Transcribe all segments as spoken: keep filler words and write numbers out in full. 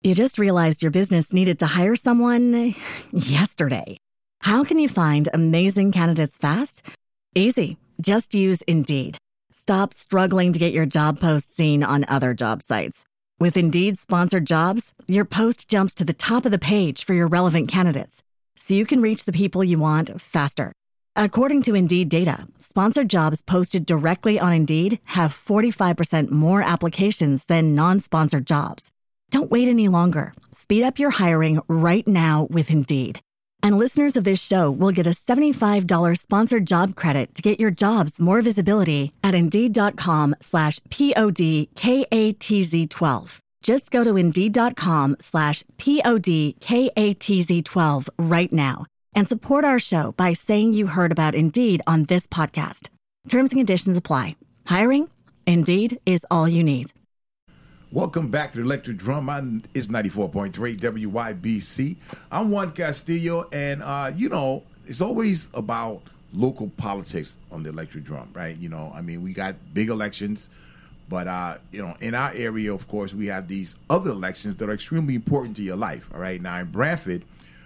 You just realized your business needed to hire someone yesterday. How can you find amazing candidates fast? Easy. Just use Indeed. Stop struggling to get your job post seen on other job sites. With Indeed sponsored jobs, your post jumps to the top of the page for your relevant candidates, so you can reach the people you want faster. According to Indeed data, sponsored jobs posted directly on Indeed have forty-five percent more applications than non-sponsored jobs. Don't wait any longer. Speed up your hiring right now with Indeed. And listeners of this show will get a seventy-five dollars sponsored job credit to get your jobs more visibility at Indeed.com slash P-O-D-K-A-T-Z-12. Just go to Indeed.com slash P-O-D-K-A-T-Z-12 right now and support our show by saying you heard about Indeed on this podcast. Terms and conditions apply. Hiring? Indeed is all you need. Welcome back to the Electric Drum. I'm, it's ninety-four point three W Y B C. I'm Juan Castillo, and, uh, you know, it's always about local politics on the Electric Drum, right? You know, I mean, we got big elections, but, uh, you know, in our area, of course, we have these other elections that are extremely important to your life, all right? Now, in Branford,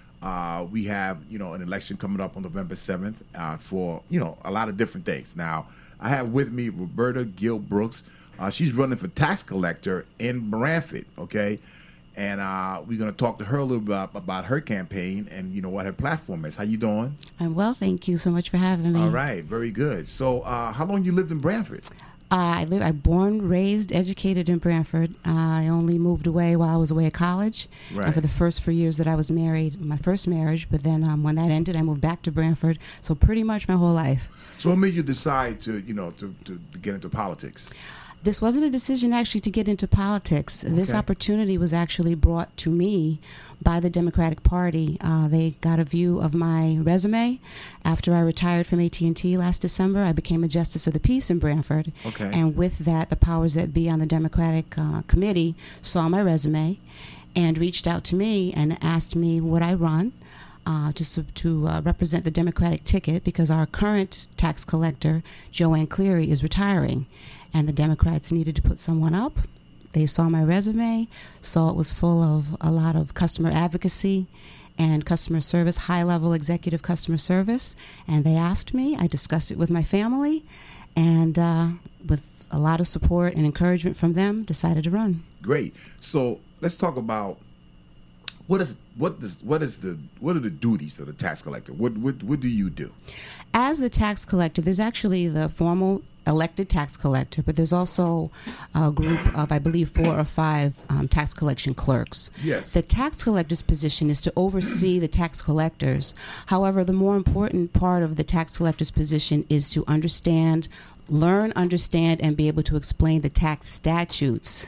uh, we have, you know, an election coming up on November seventh uh, for, you know, a lot of different things. Now, I have with me Roberta Gill Brooks. Uh, she's running for tax collector in Branford, okay? And uh, we're going to talk to her a little bit about, about her campaign and, you know, what her platform is. How you doing? I'm well, thank you so much for having me. All right, very good. So uh, how long you lived in Branford? Uh, I live. I born, raised, educated in Branford. Uh, I only moved away while I was away at college. Right. And for the first four years that I was married, my first marriage, but then um, when that ended, I moved back to Branford. So pretty much my whole life. So what made you decide to, you know, to, to, to get into politics? This wasn't a decision actually to get into politics. Okay. This opportunity was actually brought to me by the Democratic Party. Uh, they got a view of my resume. After I retired from A T and T last December, I became a Justice of the Peace in Branford. Okay. And with that, the powers that be on the Democratic uh, committee saw my resume and reached out to me and asked me would I run uh, to, to uh, represent the Democratic ticket, because our current tax collector, Joanne Cleary, is retiring. And the Democrats needed to put someone up. They saw my resume, saw it was full of a lot of customer advocacy and customer service, high-level executive customer service. And they asked me. I discussed it with my family. And uh, with a lot of support and encouragement from them, decided to run. Great. So let's talk about what is what does what is the what are the duties of the tax collector? What what what do you do? As the tax collector, there's actually the formal elected tax collector, but there's also a group of, I believe, four or five um, tax collection clerks. Yes. The tax collector's position is to oversee the tax collectors. However, the more important part of the tax collector's position is to understand, learn, understand, and be able to explain the tax statutes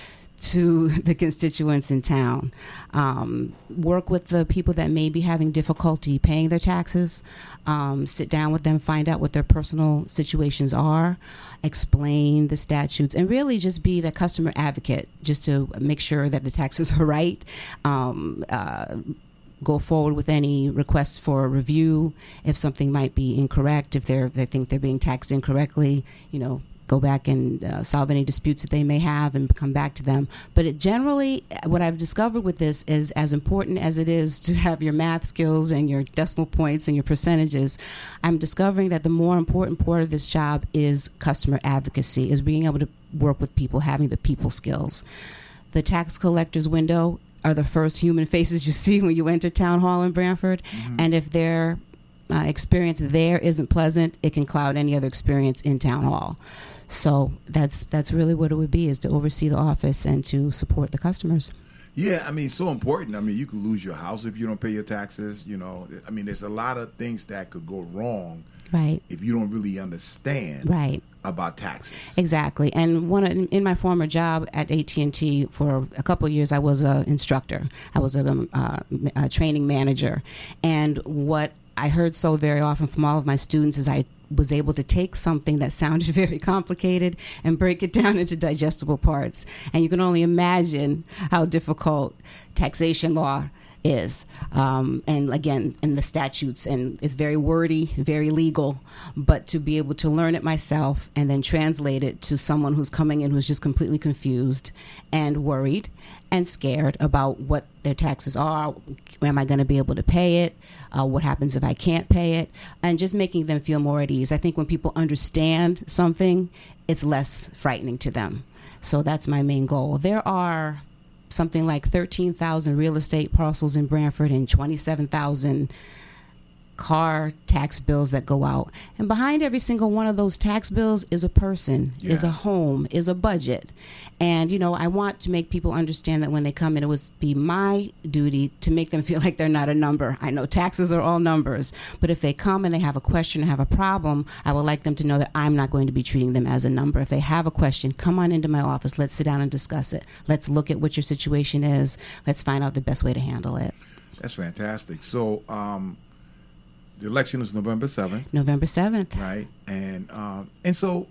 to the constituents in town. Um, work with the people that may be having difficulty paying their taxes. Um, sit down with them, find out what their personal situations are, explain the statutes, and really just be the customer advocate, just to make sure that the taxes are right. Um, uh, go forward with any requests for review if something might be incorrect, if they're they think they're being taxed incorrectly, you know, go back and uh, solve any disputes that they may have and come back to them. But it generally, what I've discovered with this is, as important as it is to have your math skills and your decimal points and your percentages, I'm discovering that the more important part of this job is customer advocacy, is being able to work with people, having the people skills. The tax collector's window are the first human faces you see when you enter Town Hall in Branford. Mm-hmm. And if their uh, experience there isn't pleasant, it can cloud any other experience in Town Hall. So that's that's really what it would be, is to oversee the office and to support the customers. Yeah, I mean, it's so important. I mean, you could lose your house if you don't pay your taxes. You know, I mean, there's a lot of things that could go wrong, right, if you don't really understand right. about taxes. Exactly. And one in my former job at A T and T for a couple of years, I was an instructor. I was a, uh, a training manager. And what I heard so very often from all of my students is I was able to take something that sounded very complicated and break it down into digestible parts. And you can only imagine how difficult taxation law is. Um, and again, in the statutes, and it's very wordy, very legal, but to be able to learn it myself and then translate it to someone who's coming in who's just completely confused and worried and scared about what their taxes are. Am I going to be able to pay it? Uh, what happens if I can't pay it? And just making them feel more at ease. I think when people understand something, it's less frightening to them. So that's my main goal. There are something like thirteen thousand real estate parcels in Branford and twenty-seven thousand car tax bills that go out. And behind every single one of those tax bills is a person, yeah. is a home, is a budget. And, you know, I want to make people understand that when they come in, it would be my duty to make them feel like they're not a number. I know taxes are all numbers, but if they come and they have a question or have a problem, I would like them to know that I'm not going to be treating them as a number. If they have a question, come on into my office. Let's sit down and discuss it. Let's look at what your situation is. Let's find out the best way to handle it. That's fantastic. So, um, the election is November seventh. November seventh. Right. And um, and so,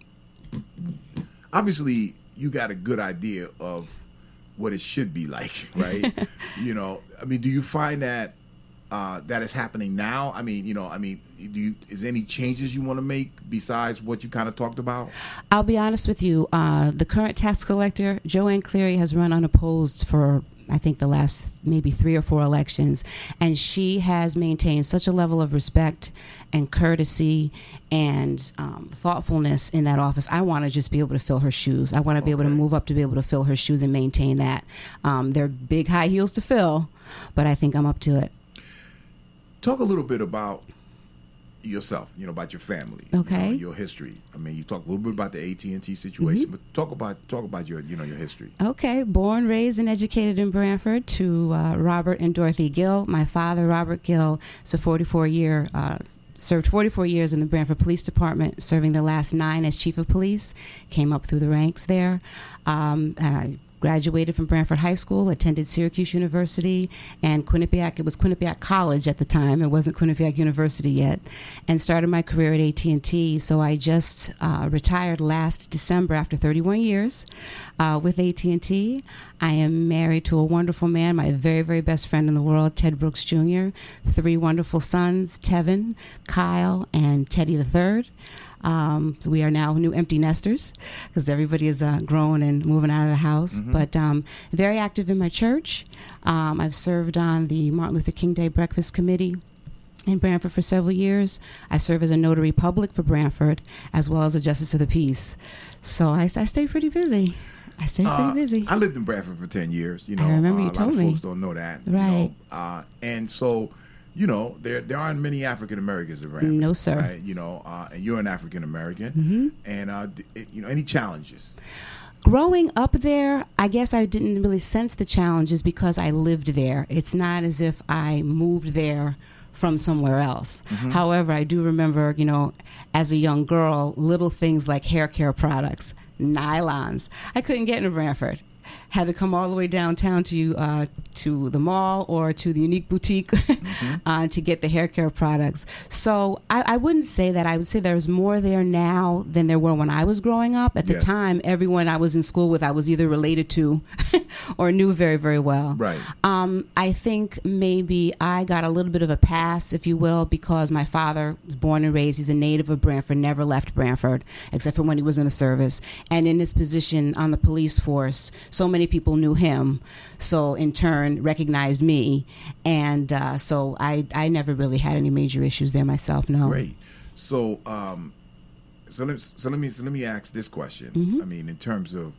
obviously, you got a good idea of what it should be like, right? You know, I mean, do you find that uh, that is happening now? I mean, you know, I mean, do you, is there any changes you want to make besides what you kind of talked about? I'll be honest with you. Uh, the current tax collector, Joanne Cleary, has run unopposed for I think the last maybe three or four elections, and she has maintained such a level of respect and courtesy and um, thoughtfulness in that office. I want to just be able to fill her shoes. I want to be okay. able to move up to be able to fill her shoes and maintain that. Um, they're big high heels to fill, but I think I'm up to it. Talk a little bit about yourself, you know, about your family, okay, you know, your history. I mean, you talk a little bit about the A T and T situation, mm-hmm. but talk about talk about your, you know, your history. Okay, born, raised, and educated in Branford to uh, Robert and Dorothy Gill. My father, Robert Gill, is a forty-four year uh, served forty-four years in the Branford Police Department, serving the last nine as chief of police. Came up through the ranks there. Um, I graduated from Branford High School, attended Syracuse University and Quinnipiac. It was Quinnipiac College at the time. It wasn't Quinnipiac University yet. And started my career at A T and T. So I just uh, retired last December after thirty-one years uh, with A T and T. I am married to a wonderful man, my very, very best friend in the world, Ted Brooks Junior Three wonderful sons, Tevin, Kyle, and Teddy the Third. Um, so we are now new empty nesters because everybody is uh, grown and moving out of the house. Mm-hmm. But um, very active in my church. Um, I've served on the Martin Luther King Day Breakfast Committee in Branford for several years. I serve as a notary public for Branford as well as a justice of the peace. So I, I stay pretty busy. I stay pretty uh, busy. I lived in Branford for ten years. You know, I remember uh, you told me. A lot of folks don't know that. Right. You know? uh, and so. You know, there there aren't many African Americans in Branford. No, sir. Right? You know, uh, and you're an African American. Mm-hmm. And, uh, it, you know, any challenges? Growing up there, I guess I didn't really sense the challenges because I lived there. It's not as if I moved there from somewhere else. Mm-hmm. However, I do remember, you know, as a young girl, little things like hair care products, nylons. I couldn't get into Branford. Had to come all the way downtown to uh, to the mall or to the Unique Boutique mm-hmm. uh, to get the hair care products. So I, I wouldn't say that. I would say there's more there now than there were when I was growing up. At the yes. time, everyone I was in school with, I was either related to or knew very, very well. Right. Um, I think maybe I got a little bit of a pass, if you will, because my father was born and raised. He's a native of Branford, never left Branford, except for when he was in the service. And in his position on the police force, so many people knew him, so in turn recognized me, and uh, so I I never really had any major issues there myself. No. Great. So um, so let so let me so let me ask this question. Mm-hmm. I mean, in terms of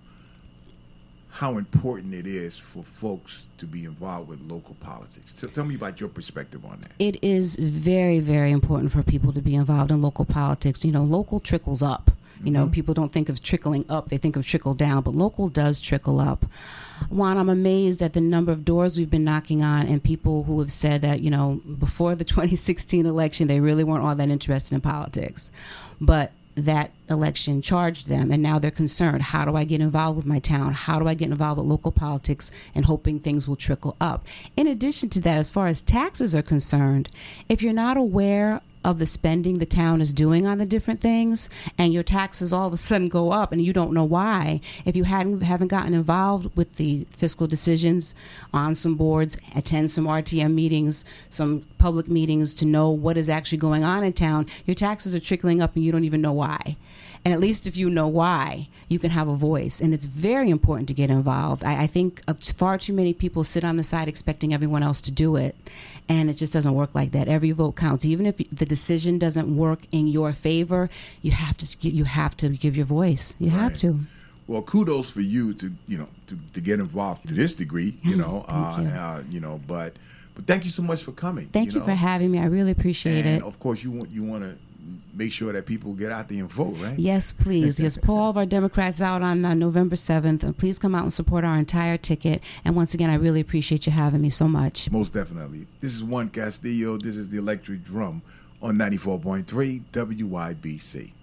how important it is for folks to be involved with local politics. T- tell me about your perspective on that. It is very, very important for people to be involved in local politics. You know, local trickles up. You know, mm-hmm. people don't think of trickling up, they think of trickle down, but local does trickle up. Juan, I'm amazed at the number of doors we've been knocking on and people who have said that, you know, before the twenty sixteen election, they really weren't all that interested in politics. But that election charged them, and now they're concerned. How do I get involved with my town? How do I get involved with local politics? And hoping things will trickle up. In addition to that, as far as taxes are concerned, if you're not aware of the spending the town is doing on the different things, and your taxes all of a sudden go up and you don't know why. If you hadn't haven't gotten involved with the fiscal decisions on some boards, attend some R T M meetings, some public meetings to know what is actually going on in town, your taxes are trickling up and you don't even know why. And at least if you know why, you can have a voice. And it's very important to get involved. I, I think far too many people sit on the side expecting everyone else to do it. And it just doesn't work like that. Every vote counts. Even if the decision doesn't work in your favor, you have to you have to give your voice. You have Right. to. Well, kudos for you to you know to, to get involved to this degree. You know, Thank uh, you. uh, you know, but but thank you so much for coming. Thank you, know? for having me. I really appreciate and it. of course, you want you want to make sure that people get out there and vote, right? Yes, please. Yes, pull all of our Democrats out on uh, November seventh. And please come out and support our entire ticket. And once again, I really appreciate you having me so much. Most definitely. This is Juan Castillo. This is the Electric Drum on ninety-four point three W Y B C.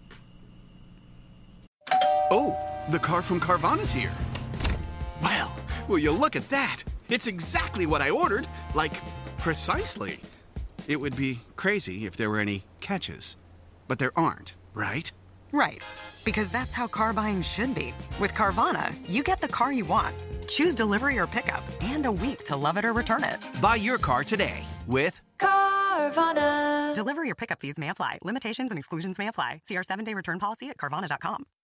Oh, the car from Carvana's here. Well, will you look at that? It's exactly what I ordered. Like, precisely. It would be crazy if there were any catches. But there aren't, right? Right. Because that's how car buying should be. With Carvana, you get the car you want. Choose delivery or pickup and a week to love it or return it. Buy your car today with Carvana. Delivery or pickup fees may apply. Limitations and exclusions may apply. See our seven-day return policy at Carvana dot com.